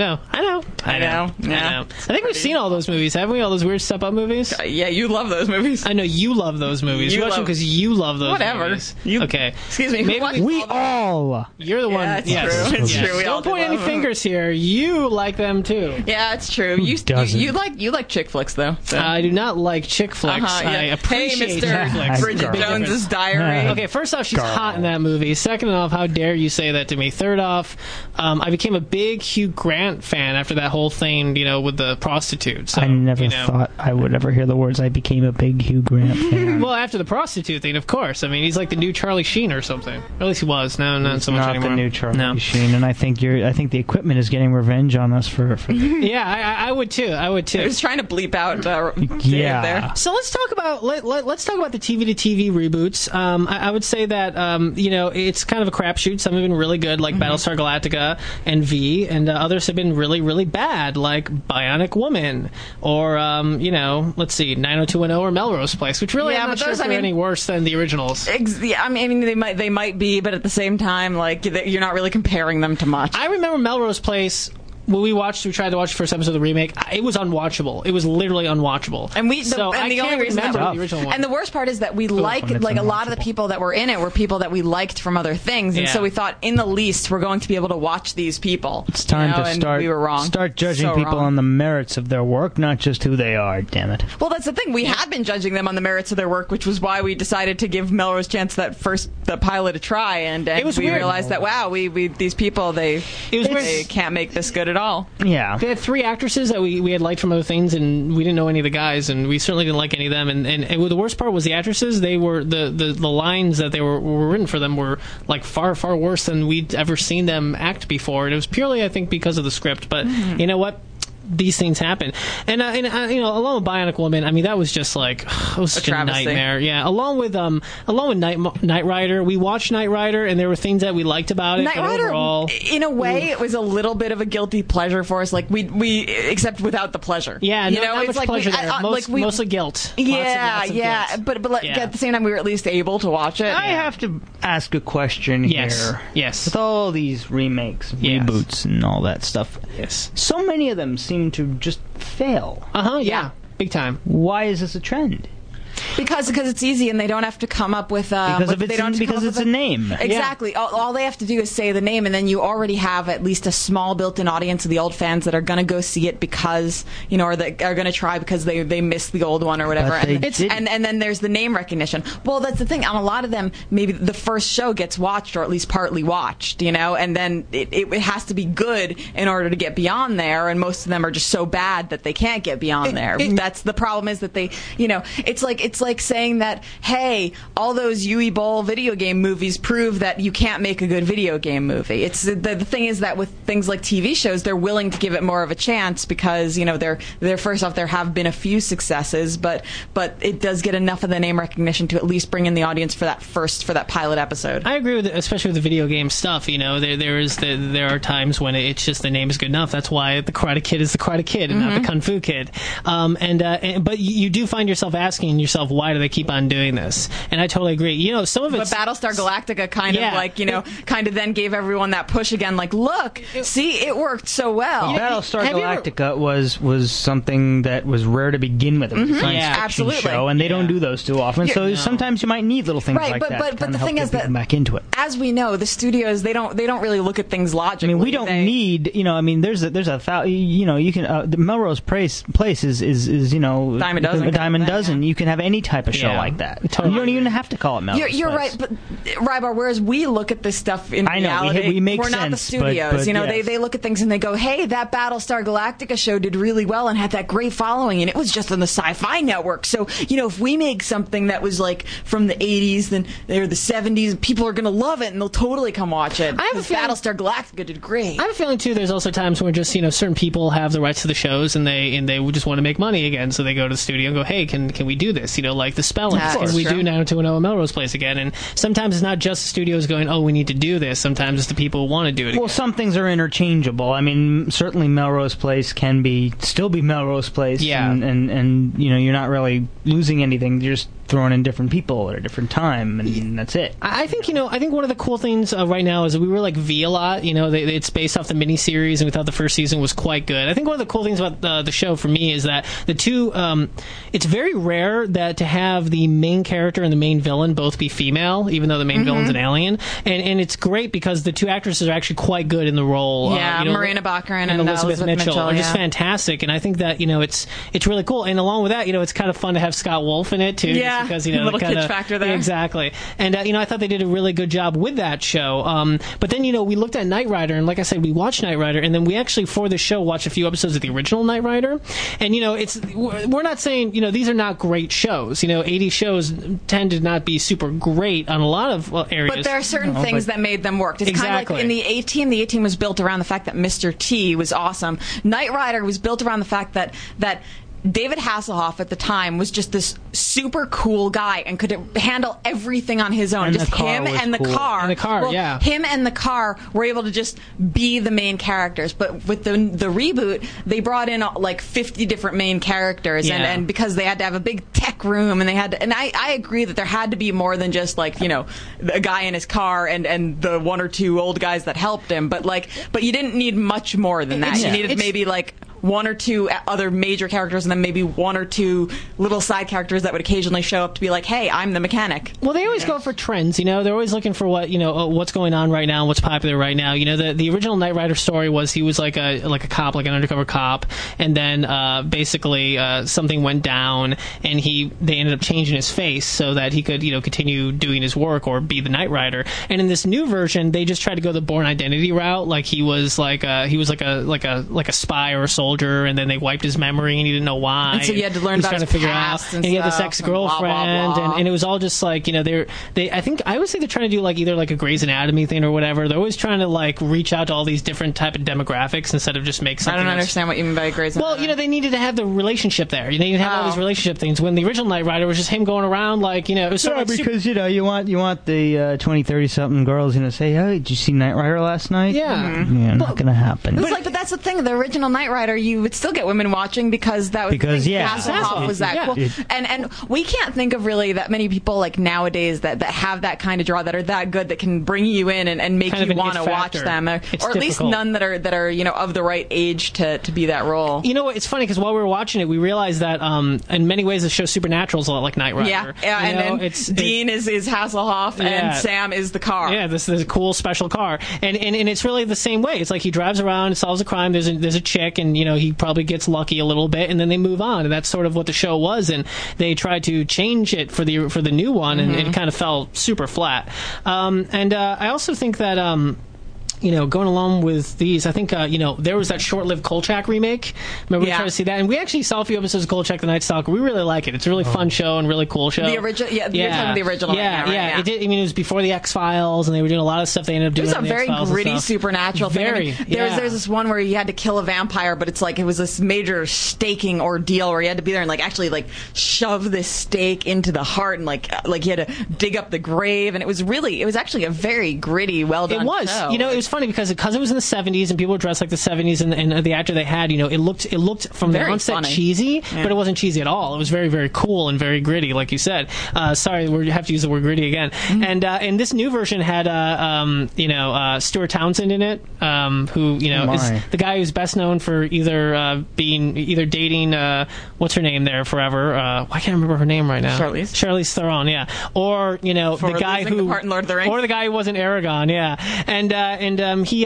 Yeah.
I think we've seen all those movies, haven't we? All those weird Step Up movies?
Yeah, you love those movies.
I know you love those movies. You watch them because you love those movies.
Okay. Excuse me.
We all.
You're the one.
Yes, it's true. We all
don't point any fingers here. You like them too.
Yeah, it's true. You like chick flicks though. So.
I do not like chick flicks. I appreciate chick flicks.
Bridget Jones's Diary.
Okay, first off, she's hot in that movie. Second off, how dare you say that to me? Third off, I became a big Hugh Grant fan after that whole thing, with the prostitute. So,
I never thought I would ever hear the words "I became a big Hugh Grant fan."
Well, after the prostitute thing, of course. I mean, he's like the new Charlie Sheen or something. Or at least he was. No, not so much
not
anymore.
Not the new Charlie Sheen, and I think the equipment is getting revenge on us for
Yeah, I would too. I
was trying to bleep out Dave there.
So let's talk about the TV to TV reboots. I would say that it's kind of a crapshoot. Some have been really good, like Battlestar Galactica and V, and others have been really, really bad, like Bionic Woman, or let's see, 90210 or Melrose Place, which really I'm not sure if they're any worse than the originals.
I mean, they might be, but at the same time, like you're not really comparing them to much.
I remember Melrose Place. When we tried to watch the first episode of the remake, it was unwatchable. It was literally unwatchable.
And the only reason
the original one.
And the worst part is that we a lot of the people that were in it were people that we liked from other things, and so we thought, in the least, we're going to be able to watch these people.
It's time to start.
We were wrong.
Start judging people on the merits of their work, not just who they are. Damn it.
Well, that's the thing. We had been judging them on the merits of their work, which was why we decided to give Melrose Chance the pilot a try, and we realized that these people they can't make this good at all.
Yeah.
They had 3 actresses that we had liked from other things, and we didn't know any of the guys, and we certainly didn't like any of them. And the worst part was the actresses. They were the lines that they were written for them were like far, far worse than we'd ever seen them act before. And it was purely, I think, because of the script. But you know what? These things happen, and along with Bionic Woman, I mean that was just like it was such a nightmare. Yeah, along with Knight Rider, we watched Knight Rider, and there were things that we liked about it.
Knight Rider, overall, in a way, it was a little bit of a guilty pleasure for us. Like we except without the pleasure.
Yeah, not much pleasure there. Mostly guilt.
Yeah,
lots of guilt.
But at the same time, we were at least able to watch it.
I have to ask a question here.
Yes.
With all these remakes, reboots, and all that stuff, so many of them seem to just fail.
Yeah. Big time.
Why is this a trend?
Because it's easy and they don't have to come up with
because it's a name.
Exactly.
Yeah.
All they have to do is say the name, and then you already have at least a small built-in audience of the old fans that are going to go see it because or that are going to try because they missed the old one or whatever. And then there's the name recognition. Well, that's the thing. On a lot of them, maybe the first show gets watched or at least partly watched, and then it has to be good in order to get beyond there. And most of them are just so bad that they can't get beyond there. That's the problem. Is that they, it's like saying that, hey, all those Yui Bowl video game movies prove that you can't make a good video game movie. It's the thing is that with things like TV shows, they're willing to give it more of a chance because they're first off, there have been a few successes, but it does get enough of the name recognition to at least bring in the audience for that pilot episode.
I agree with it, especially with the video game stuff. There are times when it's just the name is good enough. That's why the Karate Kid is the Karate Kid and not the Kung Fu Kid. But you do find yourself asking yourself, why do they keep on doing this? And I totally agree. Some of it's...
But Battlestar Galactica kind of then gave everyone that push again, like, look, see, it worked so well.
Battlestar Galactica was something that was rare to begin with. It was a science fiction show, and they don't do those too often. Sometimes you might need little things like that.
But the thing is that
back into it.
As we know, the studios they don't really look at things logically.
I mean, we don't need there's a you can the Melrose Place is
dime a dozen.
You can have any type of show like that. Totally. You don't even have to call it Melrose
You're
Place.
right, but Rybar, whereas we look at this stuff in reality,
we make
we're not the
sense,
studios.
but
you know,
yes.
they look at things and they go, hey, that Battlestar Galactica show did really well and had that great following, and it was just on the Sci-Fi Network. So, you know, if we make something that was like from the 80s then or the 70s, people are going to love it and they'll totally come watch it.
I have a feeling
Battlestar Galactica did great.
I have a feeling too. There's also times where just certain people have the rights to the shows and they just want to make money again, so they go to the studio and go, hey, can we do this? You know, like the Spellings. Can we do now to a Melrose Place again? And sometimes it's not just the studios going, oh, we need to do this. Sometimes it's the people who want to do it again.
Well, some things are interchangeable. I mean, certainly Melrose Place can still be Melrose Place.
Yeah.
And you know, you're not really losing anything. You're just throwing in different people at a different time, and that's it.
I think one of the cool things right now is that we were like V a lot. You know, it's based off the miniseries, and we thought the first season was quite good. I think one of the cool things about the show for me is that the two, it's very rare that to have the main character and the main villain both be female, even though the main villain's an alien. And it's great because the two actresses are actually quite good in the role.
Yeah, Marina Baccarin and
Elizabeth Mitchell are just fantastic. And I think that, it's really cool. And along with that, it's kind of fun to have Scott Wolf in it too.
Yeah.
Because,
a little kitsch factor there.
Exactly. And, I thought they did a really good job with that show. But then, we looked at Knight Rider, and like I said, we watched Knight Rider, and then we actually, for the show, watched a few episodes of the original Knight Rider. And, we're not saying, these are not great shows. 80 shows tend to not be super great on a lot of areas.
But there are certain things that made them work. It's kind of like in the A-Team. The A-Team was built around the fact that Mr. T was awesome. Knight Rider was built around the fact that David Hasselhoff at the time was just this super cool guy and could handle everything on his own.
And
just him and the car.
And the car, yeah.
Him and the car were able to just be the main characters. But with the reboot, they brought in like 50 different main characters, and because they had to have a big tech room, and they had to, and I agree that there had to be more than just like a guy in his car and the one or two old guys that helped him. But you didn't need much more than that. You needed maybe like one or two other major characters, and then maybe one or two little side characters that would occasionally show up to be like, hey, I'm the mechanic.
Well, they always go for trends, they're always looking for what, what's going on right now, what's popular right now. The original Knight Rider story was he was like a cop, like an undercover cop, and then basically something went down, and they ended up changing his face so that he could, continue doing his work or be the Knight Rider. And in this new version, they just tried to go the Bourne Identity route, like he was like a spy or a soldier, and then they wiped his memory and he didn't know why.
And so you had to learn about his past and
he had this ex-girlfriend,
blah, blah, blah.
And it was all just like, I think I would say they're trying to do like either like a Grey's Anatomy thing or whatever. They're always trying to like reach out to all these different type of demographics instead of just make something.
I don't understand what you mean by Grey's Anatomy.
Well, they needed to have the relationship there. You needed to have all these relationship things. When the original Knight Rider was just him going around like, it was sort of
because you want the 20, 30 something girls say, oh, did you see Knight Rider last night?
Yeah.
Yeah, not gonna happen.
But that's the thing. The original Knight Rider, you would still get women watching because that was Hasselhoff was that cool. And we can't think of really that many people like nowadays that have that kind of draw, that are that good, that can bring you in and make you want to watch them, or at least none that are of the right age to be that role.
You know what? It's funny because while we were watching it, we realized that in many ways the show Supernatural is a lot like Knight Rider.
Yeah, and then Dean is Hasselhoff and Sam is the car.
Yeah, this is a cool special car, and it's really the same way. It's like he drives around, solves a crime. There's a chick, and he probably gets lucky a little bit, and then they move on. And that's sort of what the show was. And they tried to change it for the new one, and it kind of fell super flat. I also think that. Going along with these, I think, there was that short-lived Kolchak remake. Remember we tried to see that? And we actually saw a few episodes of Kolchak the Night Stalker. We really like it. It's a really fun show and really cool show.
The original, you're talking the original.
Yeah. It did. It was before the X-Files, and they were doing a lot of stuff they ended up doing.
It was a very gritty supernatural thing. There's this one where you had to kill a vampire, but it's like it was this major staking ordeal where you had to be there and actually shove this stake into the heart, and like you had to dig up the grave, and it was actually a very gritty, well done.
It was.
Show.
It was funny because it was in the 70s and people were dressed like the 70s, and the actor they had, it looked from the onset funny. Cheesy, but it wasn't cheesy at all. It was very, very cool and very gritty, like you said. Sorry, we have to use the word gritty again. And this new version had Stuart Townsend in it, who is the guy who's best known for either dating what's her name there forever. I can't remember her name right now. Charlize Theron, yeah. Or the guy who
the part in Lord of the Rings.
Or the guy who wasn't Aragorn, yeah. And he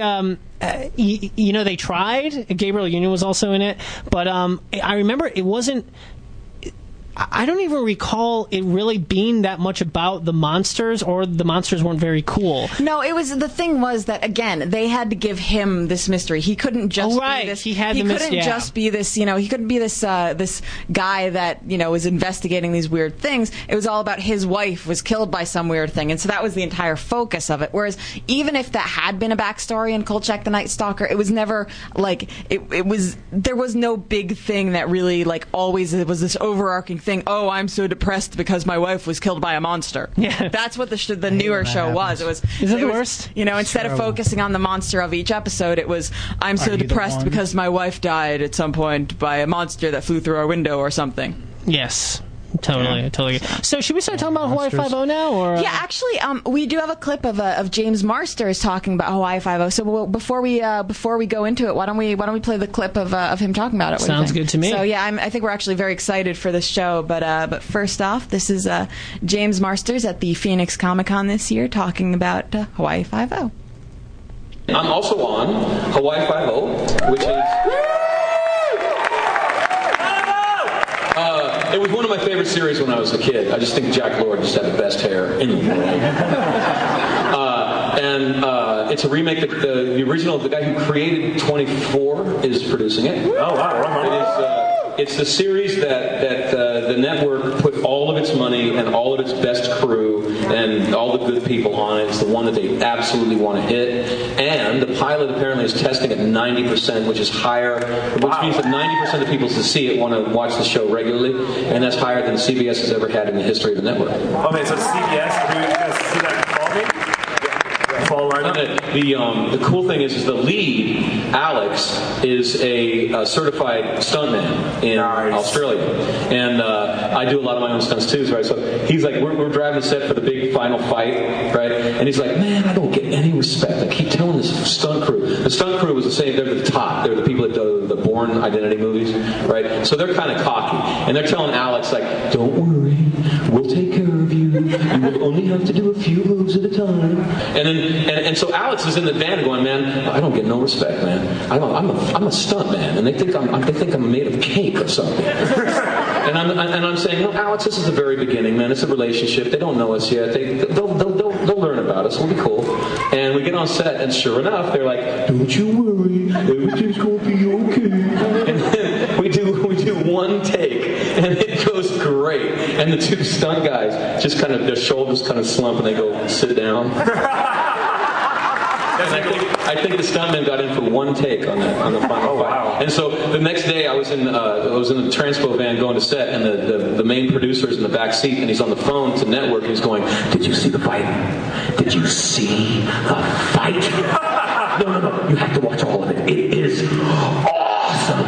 they tried. Gabriel Union was also in it, but I remember it wasn't. I don't even recall it really being that much about the monsters, or the monsters weren't very cool.
No, it was, the thing was that, again, they had to give him this mystery. He couldn't just be this. He couldn't just be this, he couldn't be this this guy that, was investigating these weird things. It was all about his wife was killed by some weird thing, and so that was the entire focus of it. Whereas even if that had been a backstory in Kolchak the Night Stalker, it was never like there was no big thing that really always it was this overarching thing. Oh, I'm so depressed because my wife was killed by a monster. Yeah, that's what the newer show was. It was.
Is that the worst?
Instead of focusing on the monster of each episode, it was I'm so depressed because my wife died at some point by a monster that flew through our window or something.
Yes. Totally. So should we start talking about Hawaii Five-0 now? Or
yeah, actually, we do have a clip of James Marsters talking about Hawaii Five-0. So before we go into it, why don't we play the clip of him talking about it? What
Sounds good to me.
So yeah, I think we're actually very excited for this show. But first off, this is James Marsters at the Phoenix Comic-Con this year talking about Hawaii Five-0.
I'm also on Hawaii Five-0, which is. It was one of my favorite series when I was a kid. I just think Jack Lord just had the best hair in the world. It's a remake. The original, the guy who created 24 is producing it.
Oh, wow.
It's the series that the network put all of its money and all of its best crew and all the good people on it. It's the one that they absolutely want to hit. And the pilot apparently is testing at 90%, which is higher, which means that 90% of people who see it want to watch the show regularly, and that's higher than CBS has ever had in the history of the network.
Okay, so CBS, are you guys see that involving?
The cool thing is the lead, Alex, is a certified stuntman in Australia, and I do a lot of my own stunts too. Right, so he's like, we're driving the set for the big final fight, right? And he's like, man, I don't get any respect. I keep telling this stunt crew. The stunt crew was the same. They're the top. They're the people that do the Bourne Identity movies, right? So they're kind of cocky, and they're telling Alex like, don't worry, we'll take care of you. You will only have to do a few moves at a time. And so Alex is in the van going, man, I don't get no respect, man. I'm a stunt man, and they think I'm made of cake or something. and I'm saying, no, Alex, this is the very beginning, man. It's a relationship. They don't know us yet. They'll learn about us. We'll be cool. And we get on set, and sure enough, they're like, don't you worry, everything's gonna be okay. And then we do one take, and it goes great. And the two stunt guys just kind of, their shoulders kind of slump, and they go sit down. I think the stuntman got in for one take on the final fight. Wow. And so the next day I was in the transpo van going to set, and the main producer is in the back seat, and he's on the phone to network, and he's going, did you see the fight? Did you see the fight? No, you have to watch all of it. It is awesome.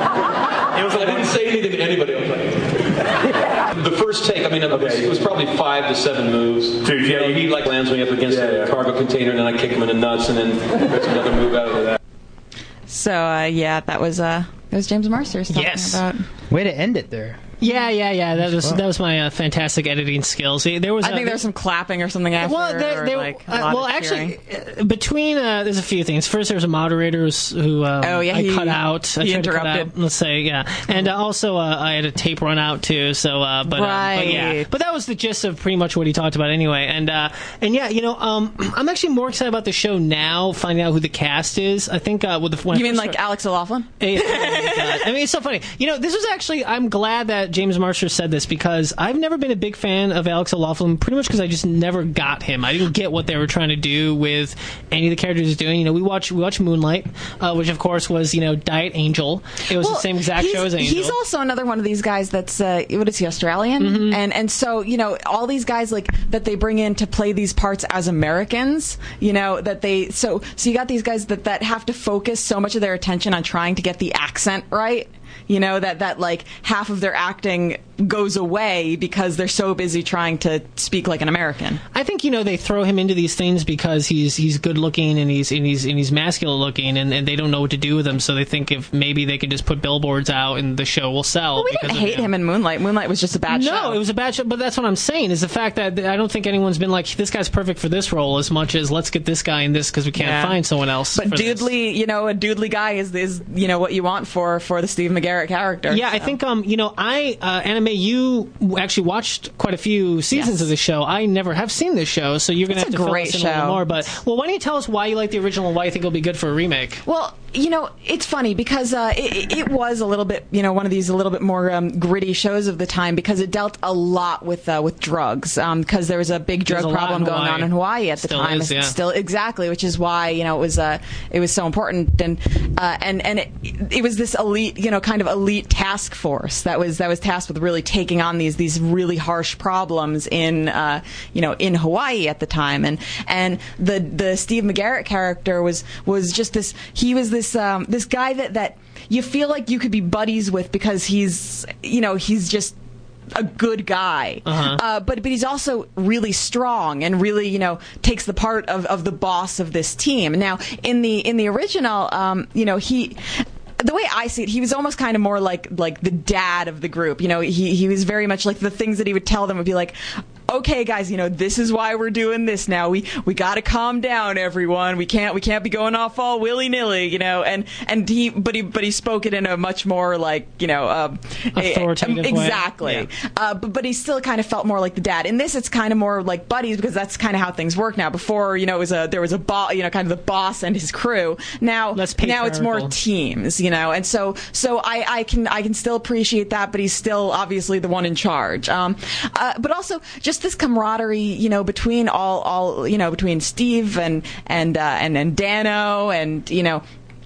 I didn't say anything to anybody. I was like, the first take, it was probably 5 to 7 moves.
Dude, yeah,
he lands me up against a cargo container, and then I kick him in the nuts, and then there's another move out of that.
So that was James Marsters talking about.
Way to end it there.
Yeah. That was my fantastic editing skills. I think
there was some clapping or something after.
Well, actually, between there's a few things. First, there's a moderator who I cut out.
He interrupted.
Let's say, yeah, and also I had a tape run out too. So, but that was the gist of pretty much what he talked about anyway. And I'm actually more excited about the show now, finding out who the cast is. I think
you mean like Alex O'Loughlin?
It's so funny. This was actually, I'm glad that James Marsters said this, because I've never been a big fan of Alex O'Loughlin, pretty much because I just never got him. I didn't get what they were trying to do with any of the characters he's doing. We watch Moonlight, which of course was Diet Angel. It was the same exact show as Angel.
He's also another one of these guys that's what is he, Australian? Mm-hmm. And so all these guys that they bring in to play these parts as Americans, that they so you got these guys that have to focus so much of their attention on trying to get the accent right. That like half of their acting goes away because they're so busy trying to speak like an American.
I think they throw him into these things because he's good looking and he's masculine looking, and they don't know what to do with him, so they think if maybe they could just put billboards out and the show will sell.
Well, we didn't hate him in Moonlight. Moonlight was just a bad show.
No, it was a bad show, but that's what I'm saying is the fact that I don't think anyone's been like, this guy's perfect for this role as much as let's get this guy in this because we can't find someone else.
But Doodley, a Doodley guy is what you want for the Steve McGarrett character.
Yeah, so. I think Anna Anime, you actually watched quite a few seasons of the show. I never have seen this show, so you're going to have to fill us in a little more. But why don't you tell us why you like the original and why you think it'll be good for a remake?
Well, it's funny because it was a little bit, one of these a little bit more gritty shows of the time because it dealt a lot with drugs because there was a big drug problem going on in Hawaii at the time. Still, exactly, which is why it was so important and it was this elite, kind of elite task force that was tasked with really taking on these really harsh problems in Hawaii at the time, and the Steve McGarrett character was just this. He was this guy that you feel like you could be buddies with because he's just a good guy, but he's also really strong and really takes the part of the boss of this team. Now in the original, the way I see it, he was almost kind of more like the dad of the group. He was very much like the things that he would tell them would be like, okay, guys, this is why we're doing this now. We got to calm down, everyone. We can't be going off all willy nilly, And he spoke it in a much more like
authoritative
exactly.
way. Yeah.
But he still kind of felt more like the dad. In this, it's kind of more like buddies because that's kind of how things work now. Before, there was a boss, kind of the boss and his crew. Now it's more teams, And so I can still appreciate that, but he's still obviously the one in charge. But also just this camaraderie, between all between Steve and Dano and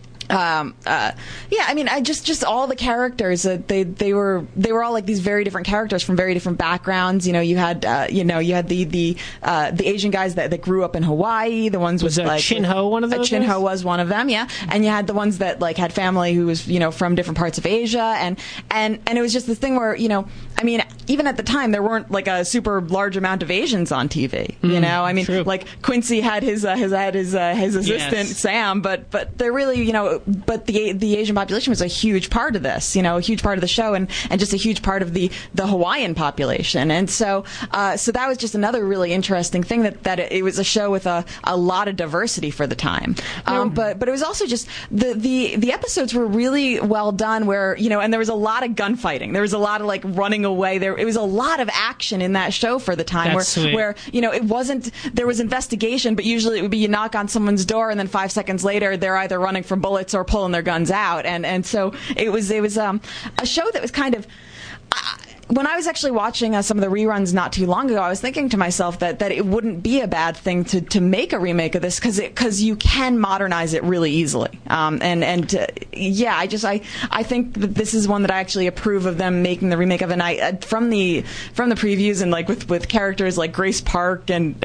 I just all the characters they were all like these very different characters from very different backgrounds. You had the Asian guys that grew up in Hawaii. The ones
was
with like
Chin-Ho one of those.
Chin-Ho was one of them, yeah. And you had the ones that like had family who was from different parts of Asia, and it was just this thing where even at the time there weren't like a super large amount of Asians on TV.
True.
Like Quincy had his assistant Sam, but they're really but the Asian population was a huge part of this, a huge part of the show, and just a huge part of the Hawaiian population, and so that was just another really interesting thing that it was a show with a lot of diversity for the time, but it was also just the episodes were really well done, where and there was a lot of gunfighting, there was a lot of like running away, it was a lot of action in that show for the time, where it wasn't, there was investigation, but usually it would be you knock on someone's door and then 5 seconds later they're either running from bullets or pulling their guns out, and so it was a show that was kind of. When I was actually watching some of the reruns not too long ago, I was thinking to myself that it wouldn't be a bad thing to make a remake of this because you can modernize it really easily. I think that this is one that I actually approve of them making the remake of. And from the previews and like with characters like Grace Park and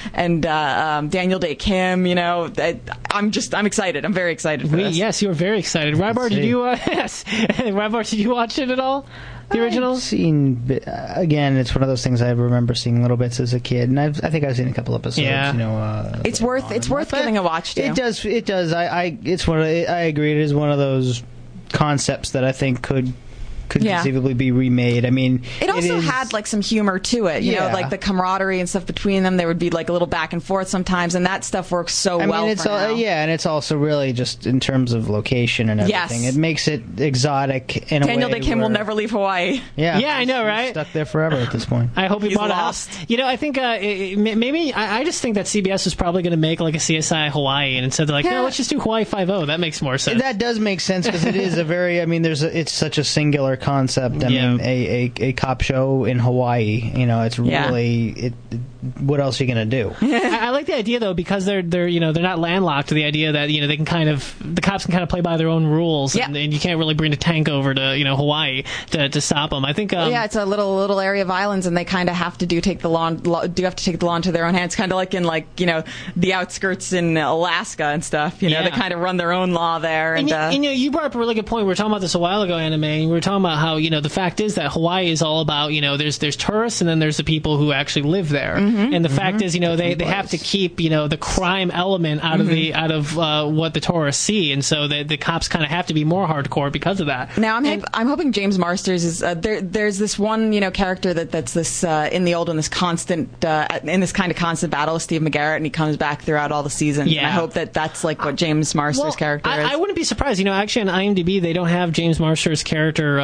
Daniel Dae Kim, I'm excited. I'm very excited for this.
Yes, you were very excited. Rybar, did you? Yes, Rybar, did you watch it at all? The original?
I've seen, again, it's one of those things I remember seeing little bits as a kid, and I think I've seen a couple episodes.
Yeah. It's worth giving a watch to.
It does. I agree. It is one of those concepts that I think could conceivably be remade.
It also had like some humor to it, like the camaraderie and stuff between them. There would be like a little back and forth sometimes, and that stuff works so well.
And it's also really just in terms of location and everything. Yes. It makes it exotic in a way.
Daniel Dae Kim will never leave Hawaii.
Yeah,
I know, right?
He's stuck there forever at this point.
I hope he bought
lost.
a house. I think maybe I just think that CBS was probably going to make like a CSI Hawaii, and instead they're like, no, let's just do Hawaii 5-0. That makes more sense.
That does make sense because it is a very. It's such a singular concept. A cop show in Hawaii. It's really what else are you going to do?
I like the idea though, because they're not landlocked to the idea that they can the cops can kind of play by their own rules, and you can't really bring a tank over to Hawaii to stop them. I think
it's a little area of islands, and they kind of have to take the law into their own hands, kind of like in the outskirts in Alaska and stuff. They kind of run their own law there. And
you brought up a really good point. We were talking about this a while ago, Anime, and we were talking about how the fact is that Hawaii is all about there's tourists, and then there's the people who actually live there. And the fact is, they have to keep, the crime element out of what the tourists see, and so the cops kind of have to be more hardcore because of that.
Now, I'm hoping James Marsters is there's this one character that's this in the old one, this constant in this kind of constant battle with Steve McGarrett, and he comes back throughout all the seasons. Yeah. And I hope that's like what James Marsters' character is.
I wouldn't be surprised. Actually on IMDb they don't have James Marsters' character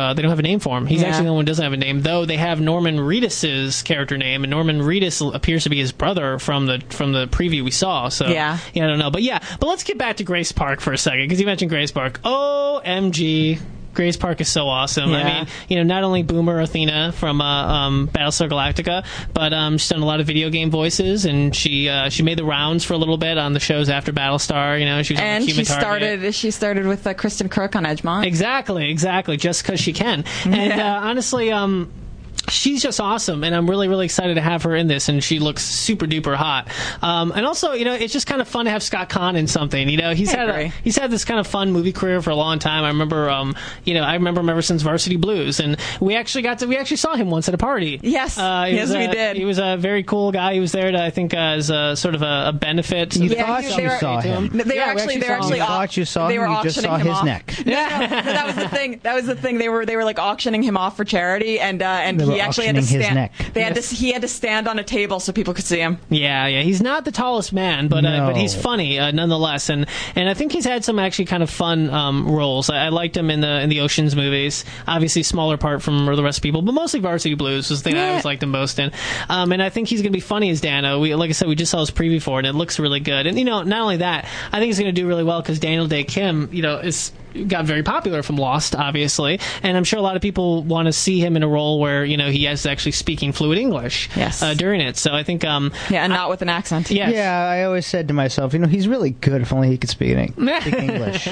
they don't have a name for him. He's actually the only one who doesn't have a name, though they have Norman Reedus's character name, and Norman Reedus appears to be his brother from the preview we saw. So I don't know, but let's get back to Grace Park for a second, because you mentioned Grace Park. OMG. Grace Park is so awesome. I mean, not only Boomer Athena from Battlestar Galactica, but she's done a lot of video game voices, and she made the rounds for a little bit on the shows after Battlestar. She was on Human Target.
She started with Kristen Crook on Edgemont.
Exactly, just because she can. And honestly, she's just awesome, and I'm really, really excited to have her in this, and she looks super duper hot. And also, it's just kind of fun to have Scott Conn in something. He's had this kind of fun movie career for a long time. I remember, I remember him ever since Varsity Blues, and we actually saw him once at a party.
Yes, we did.
He was a very cool guy. He was there to, I think, as a sort of a benefit.
You thought you saw him.
They were actually
you thought you saw him. You just saw his neck.
No, that was the thing. That was the thing. They were like auctioning him off for charity, and he actually had to stand. He had to stand on a table so people could see him.
Yeah. He's not the tallest man, but he's funny nonetheless, and I think he's had some actually kind of fun roles. I liked him in the Ocean's movies. Obviously, smaller part from the rest of people, but mostly Varsity Blues was the thing I always liked him most in. And I think he's going to be funny as Dano. Like I said, we just saw his preview for it, and it looks really good. And not only that, I think he's going to do really well because Daniel Day Kim, got very popular from Lost, obviously, and I'm sure a lot of people want to see him in a role where he is actually speaking fluid English during it. So I think and
not with an accent.
Yes.
Yeah, I always said to myself, he's really good if only he could speak English.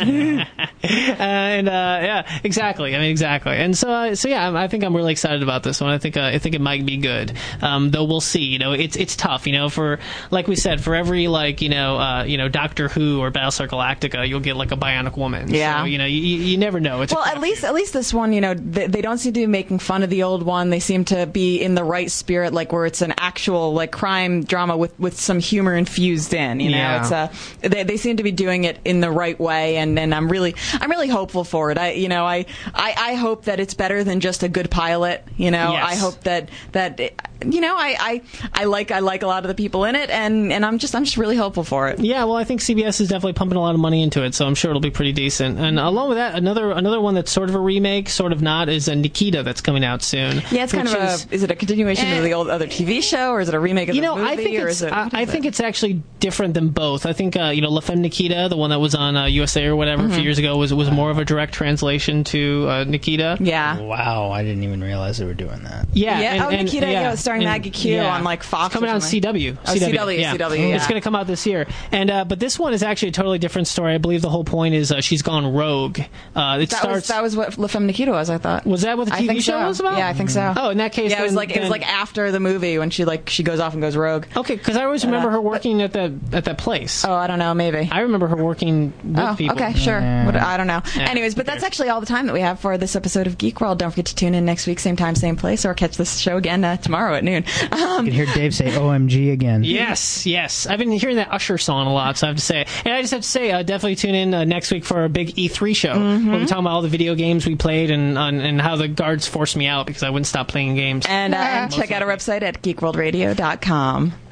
And exactly. I mean, exactly. And so I think I'm really excited about this one. I think it might be good. Though we'll see. It's tough. For, like we said, for every Doctor Who or Battlestar Galactica, you'll get like a bionic woman.
Yeah.
So, you never know. It's
at least this one, they don't seem to be making fun of the old one. They seem to be in the right spirit, like where it's an actual like crime drama with some humor infused in. They seem to be doing it in the right way, and I'm really hopeful for it. I hope that it's better than just a good pilot.
Yes.
I hope that I like a lot of the people in it, and I'm just really hopeful for it.
Yeah, well, I think CBS is definitely pumping a lot of money into it, so I'm sure it'll be pretty decent. And along with that, another one that's sort of a remake, sort of not, is Nikita that's coming out soon.
Yeah, it's kind of is it a continuation of the old other TV show, or is it a remake of the movie?
I think it's actually different than both. I think La Femme Nikita, the one that was on USA or whatever a few years ago, was more of a direct translation to Nikita.
Yeah.
Wow, I didn't even realize they were doing that.
Yeah.
Nikita, starring Maggie Q on like Fox.
It's coming out on CW.
CW. Yeah.
It's going to come out this year. And but this one is actually a totally different story. I believe the whole point is she's gone rogue.
That was what La Femme Nikita was, I thought.
Was that what the TV show was about?
Yeah, I think so.
Oh, in that case,
it was like after the movie when she goes off and goes rogue.
Okay, because I always remember her working at that place.
Oh, I don't know, maybe.
I remember her working with people.
Okay, sure. I don't know. Yeah. Anyways, but that's actually all the time that we have for this episode of Geek World. Don't forget to tune in next week, same time, same place, or catch this show again tomorrow at noon.
You can hear Dave say OMG again.
Yes. I've been hearing that Usher song a lot, so I have to say. And I just have to say, definitely tune in next week for our big E3 show. Mm-hmm. We'll be talking about all the video games we played and how the guards forced me out because I wouldn't stop playing games.
And check out our website at geekworldradio.com.